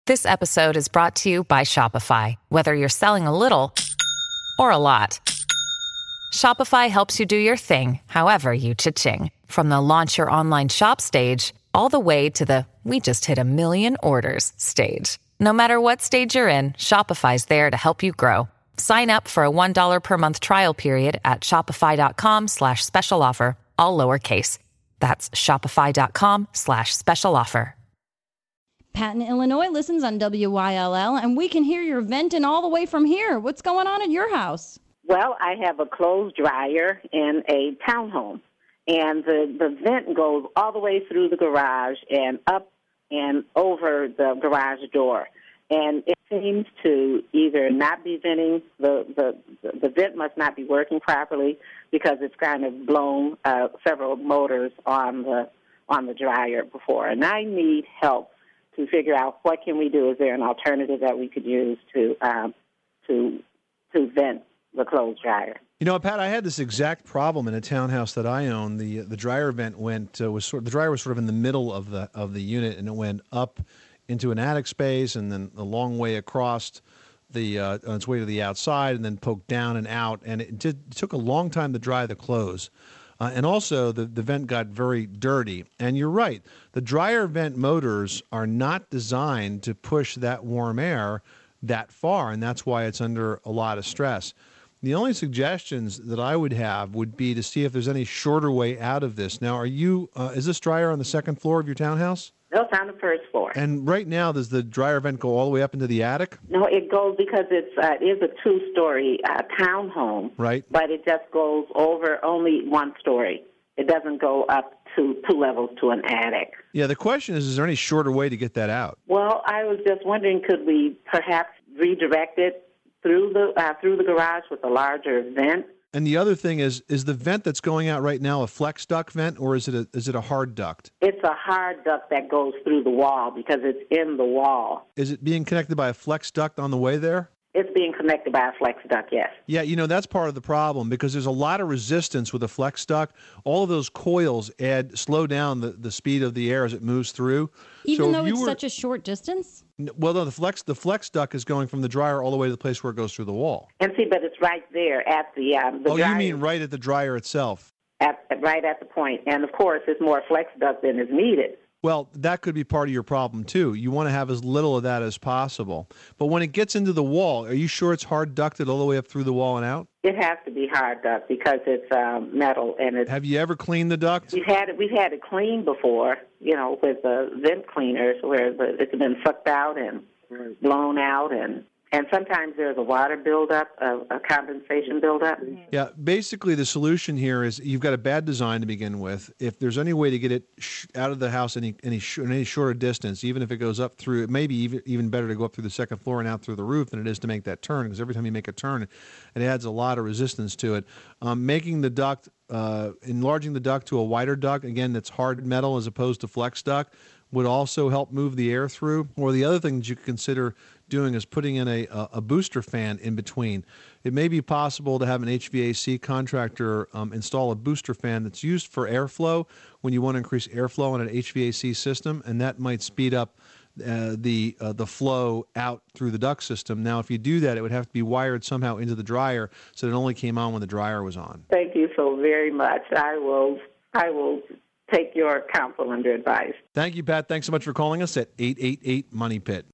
This episode is brought to you by Shopify. Whether you're selling a little or a lot, Shopify helps you do your thing, however you cha-ching. From the launch your online shop stage, all the way to the we just hit 1 million orders stage. No matter what stage you're in, Shopify's there to help you grow. Sign up for a $1 per month trial period at shopify.com/special offer, all lowercase. That's shopify.com/special offer. Pat in Illinois listens on WYLL, and we can hear your venting all the way from here. What's going on at your house? Well, I have a clothes dryer in a townhome, and the vent goes all the way through the garage and up and over the garage door. And it seems to either not be venting, the vent must not be working properly because it's kind of blown several motors on the dryer before. And I need help to figure out what can we do. Is there an alternative that we could use to vent the clothes dryer? You know, Pat, I had this exact problem in a townhouse that I own. The dryer vent the dryer was sort of in the middle of the unit, and it went up into an attic space, and then a long way across on its way to the outside, and then poked down and out. And it took a long time to dry the clothes. And also, the vent got very dirty. And you're right. The dryer vent motors are not designed to push that warm air that far, and that's why it's under a lot of stress. The only suggestions that I would have would be to see if there's any shorter way out of this. Now, is this dryer on the second floor of your townhouse? No, it's on the first floor. And right now, does the dryer vent go all the way up into the attic? No, it goes because it is a two-story townhome. Right. But it just goes over only one story. It doesn't go up to 2 levels to an attic. Yeah, the question is there any shorter way to get that out? Well, I was just wondering, could we perhaps redirect it through the garage with a larger vent? And the other thing is the vent that's going out right now a flex duct vent, or is it a hard duct? It's a hard duct that goes through the wall because it's in the wall. Is it being connected by a flex duct on the way there? It's being connected by a flex duct, yes. Yeah, that's part of the problem because there's a lot of resistance with a flex duct. All of those coils slow down the speed of the air as it moves through. Even though it's such a short distance? Well, no, the flex duct is going from the dryer all the way to the place where it goes through the wall. And see, but it's right there at the dryer. You mean right at the dryer itself? Right at the point. And, of course, it's more flex duct than is needed. Well, that could be part of your problem, too. You want to have as little of that as possible. But when it gets into the wall, are you sure it's hard ducted all the way up through the wall and out? It has to be hard duct because it's metal. And it's. Have you ever cleaned the duct? We've had it cleaned before, with the vent cleaners where it's been sucked out and blown out and sometimes there's a water buildup, a condensation buildup. Yeah, basically the solution here is you've got a bad design to begin with. If there's any way to get it out of the house any shorter distance, even if it goes up through, it may be even better to go up through the second floor and out through the roof than it is to make that turn, because every time you make a turn, it adds a lot of resistance to it. Making the duct, enlarging the duct to a wider duct, again, that's hard metal as opposed to flex duct, would also help move the air through. Or the other thing that you could consider doing is putting in a booster fan in between. It may be possible to have an HVAC contractor install a booster fan that's used for airflow when you want to increase airflow in an HVAC system, and that might speed up the flow out through the duct system. Now, if you do that, it would have to be wired somehow into the dryer so that it only came on when the dryer was on. Thank you so very much. I will take your counsel under advice. Thank you, Pat. Thanks so much for calling us at 888-MONEY-PIT.